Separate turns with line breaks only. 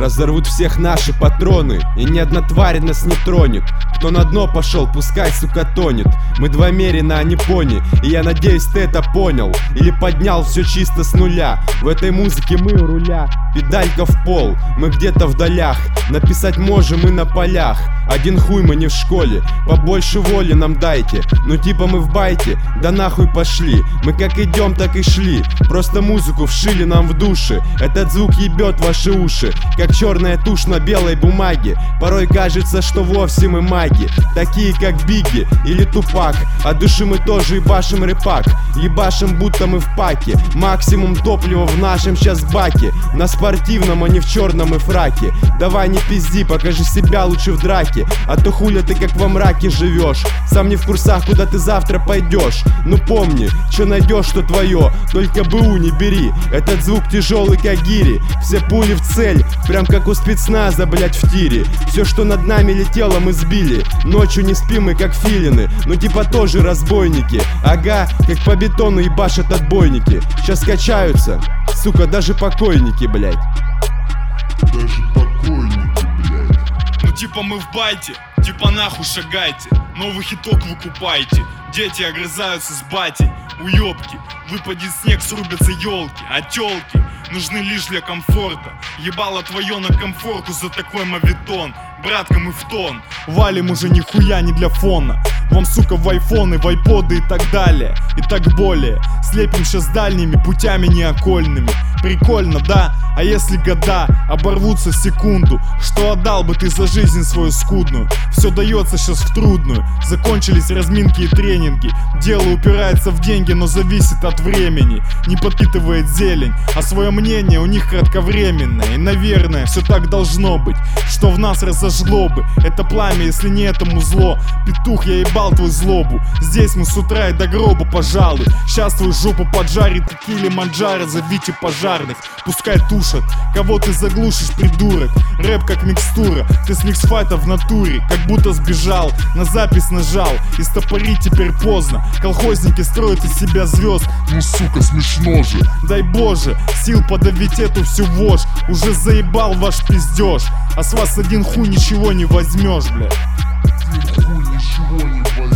Разорвут всех наши патроны, и ни одна тварь нас не тронет. Кто на дно пошел, пускай, сука, тонет. Мы два Мерина, а не пони, и я надеюсь, ты это понял. Или поднял все чисто с нуля. В этой музыке мы у руля. Педалька в пол, мы где-то в долях. Написать можем мы на полях. Один хуй мы не в школе, побольше воли нам дайте. Ну типа мы в байте, да нахуй пошли. Мы как идем, так и шли. Просто музыку вшили нам в души. Этот звук ебет ваши уши, как черная тушь на белой бумаге. Порой кажется, что вовсе мы маги, такие как Бигги или Тупак. От души мы тоже ебашим рэпак. Ебашим, будто мы в паке. Максимум топлива в нашем сейчас баке. На спортивном, а не в черном и фраке. Давай не пизди, покажи себя лучше в драке. А то хуля ты как во мраке живешь. Сам не в курсах, куда ты завтра пойдешь. Ну помни, что найдешь, что твое. Только БУ не бери, этот звук тяжелый как гири. Все пули в цель, прям как у спецназа, блять, в тире. Все, что над нами летело, мы сбили. Ночью не спим мы как филины. Ну типа тоже разбойники. Ага, как по бетону ебашат отбойники. Сейчас качаются, сука, даже покойники, блять.
Даже покойники, блять.
Ну типа мы в байте, типа нахуй шагайте. Новый хиток выкупайте. Дети огрызаются с батей. Уёбки, выпадет снег, срубятся елки. А тёлки нужны лишь для комфорта. Ебало твое на комфорку за такой мавитон. Братка, мы в тон. Валим уже нихуя не для фона. Вам, сука, в айфоны, в айподы и так далее. И так более. Слепим сейчас дальними путями неокольными. Прикольно, да? А если года оборвутся в секунду, что отдал бы ты за жизнь свою скудную? Все дается сейчас в трудную. Закончились разминки и тренинги. Дело упирается в деньги, но зависит от времени. Не подпитывает зелень, а свое мнение у них кратковременное. И, наверное, все так должно быть, что в нас разожгло бы это пламя, если не этому зло. Петух, я ебал твою злобу. Здесь мы с утра и до гроба, пожалуй. Сейчас твою жопу поджарит и Килиманджаро, зовите пожарных. Пускай тушат, кого ты заглушишь, придурок. Рэп как микстура, ты с миксфайта в натуре. Как будто сбежал, на запись нажал. И стопорить теперь поздно. Колхозники строят из себя звезд.
Ну сука, смешно же.
Дай боже, сил подавить эту всю вошь. Уже заебал ваш пиздеж. А с вас один хуй ничего не возьмешь, бля.
Один хуй ничего не возьмешь.